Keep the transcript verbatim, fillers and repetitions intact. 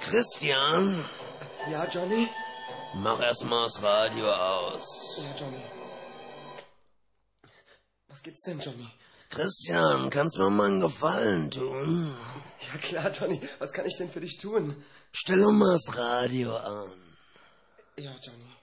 Christian? Ja, Johnny? Mach erst mal das Radio aus. Ja, Johnny. Was gibt's denn, Johnny? Christian, kannst du mir mal einen Gefallen tun? Ja klar, Johnny. Was kann ich denn für dich tun? Stell doch mal das Radio an. Ja, Johnny.